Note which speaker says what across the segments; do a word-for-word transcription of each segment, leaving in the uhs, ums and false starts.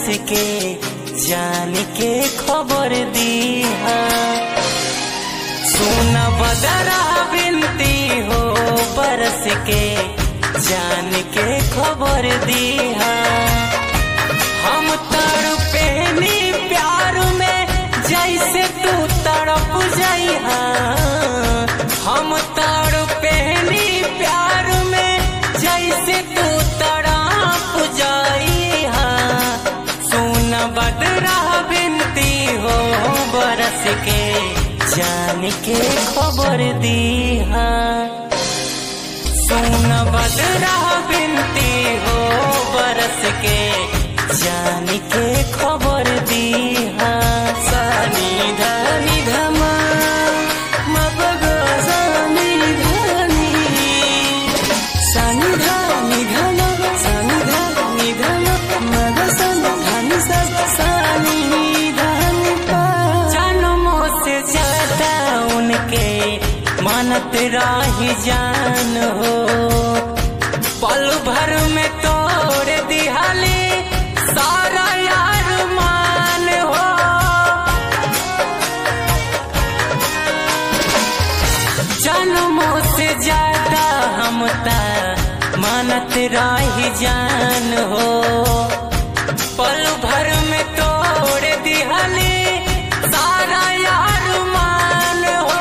Speaker 1: के जान के खबर दीहा। सुन बदरा बिनती हो बरस के जान के खबर दीहा। हम तड़पेनी प्यार में जैसे तू तड़प जइहा। हम तड़पेनी प्यार में जैसे तू तड़प जइहा। सुन बदरा बिनती हो बरस के जान के खबर दीहा। सुन बदरा बिनती हो बरस के जान के खबर दीहा। सानी धनी धमा मपगो सानी धनी सानी धनी धमा सानी धनी धमा मग सानी धनी सानी धनी पा। जन्मों से ज्यादा उनके मानत राही जान हो। पल भर में तोड़ दिहाली सारा यार मान हो। जन्मों से ज्यादा हम ता मानत राही जान हो। पल भर में तोड़ दिहाली सारा यार मान हो।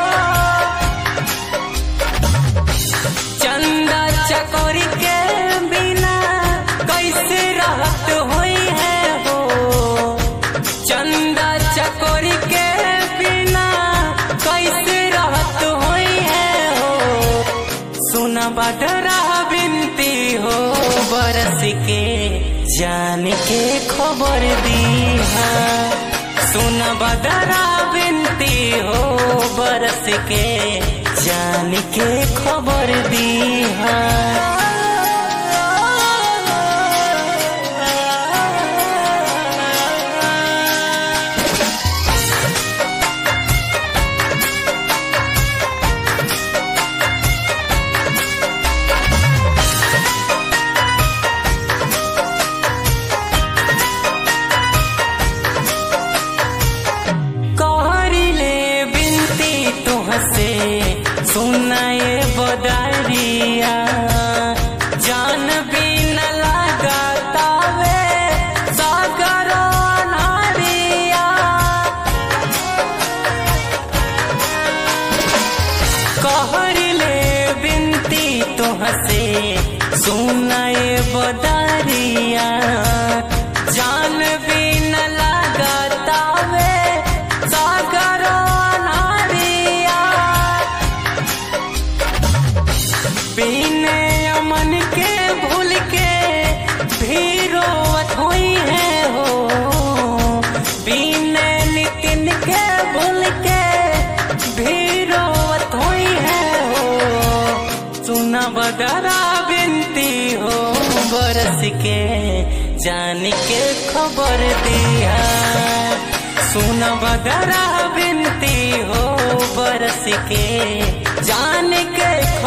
Speaker 1: चंदा चकोरी के बिना कैसे रहत हुई है हो। चंदा चकोरी के बिना कैसे रहत हुई है हो। सुना बदरा बिनती हो बरस के जान के खबर दीहा। सुन बदरा बिनती हो बरस के जान के खबर दीहा। सुनाए बदरिया जान भी न लगाता वे सागर नारिया। कहर ले बिनती तुहसे सुनाए बदरिया जान भी न लगाता वे सागर बिने अमन के भूल के भी रोवत हुई है हो। बिने नितिन के भूल के भी रोवत हुई है हो। सुना बदरा बिनती हो बरस के जान के खबर दिया। सुना बदरा बिनती हो बरस के जान के